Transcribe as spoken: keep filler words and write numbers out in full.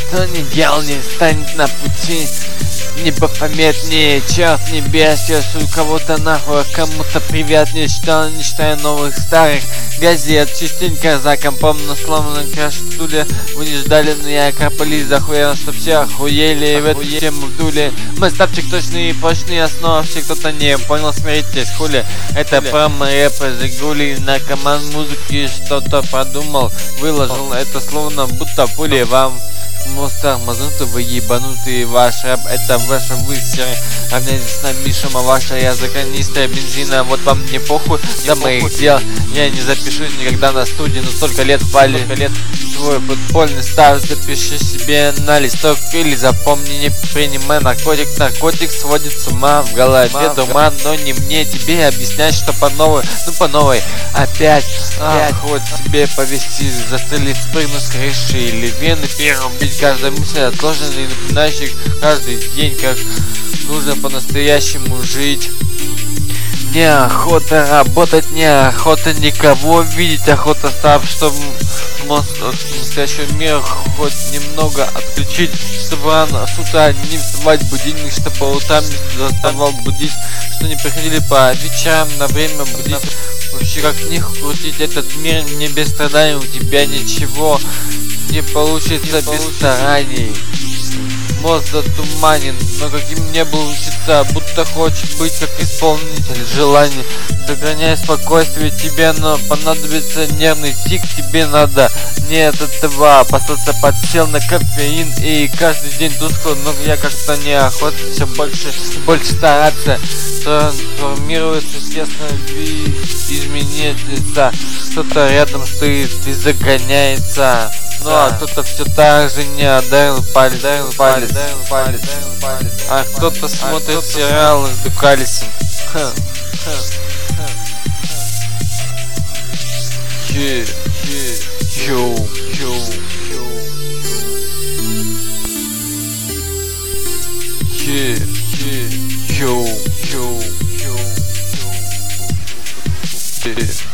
что не делал, не станет на пути. Небо пометнее, черт небес, если у кого-то нахуй, кому-то привет, не читал, не читая новых старых газет. Частенько за компом на сломанном краш-стуле вы не ждали, но я Акрополис захуял, что все охуели и в эту тему вдули. Мы ставчик точные и прочные основы, все кто-то не понял, смиритесь, хули. Это промо-рэпы, загули, наркоман музыки, что-то продумал, выложил, это словно будто пули вам. Мост тормознутый, вы ебанутые, ваш рэп это ваша высер. Равняйтесь с нами, шума ваша, я за канистрой бензина, вот вам не похуй до моих дел. Я не запишусь никогда на студии, но столько лет вали, лет свой футбольный старт, запиши себе на листок или запомни, не принимай наркотик, наркотик сводит с ума в голове дума, но не мне тебе объяснять, что по новой, ну по новой опять, опять хоть себе повести, застрелить, спрыгнуть с крыши или вены первым бить. Каждая мысль отложенный, напоминающий каждый день, как нужно по-настоящему жить. Неохота работать, неохота никого видеть, охота став, чтобы мозг от настоящего мира хоть немного отключить, чтобы рано с утра не вставать будильник, что по утрам не заставал будить, что не приходили по вечерам на время будить. Вообще как них крутить этот мир, не без страданий, у тебя ничего не получится без стараний. Мозг затуманен, но каким не был учиться, будто хочет быть как исполнитель желаний. Сохраняй спокойствие тебе, но понадобится нервный тик, тебе надо не от этого опасаться, подсел на кофеин и каждый день тускло, но я как-то неохота все больше и больше стараться. Трансформируется, естественно, изменится, кто-то рядом стоит и загоняется. Ну да. А кто-то все так же не отдарил палец, дарил палец, дарил палец, палец. А кто-то смотрит а кто сериалы с Дукалисом. Че, че, йоу, йоу, че, че, йоу, йоу, йоу, йоу.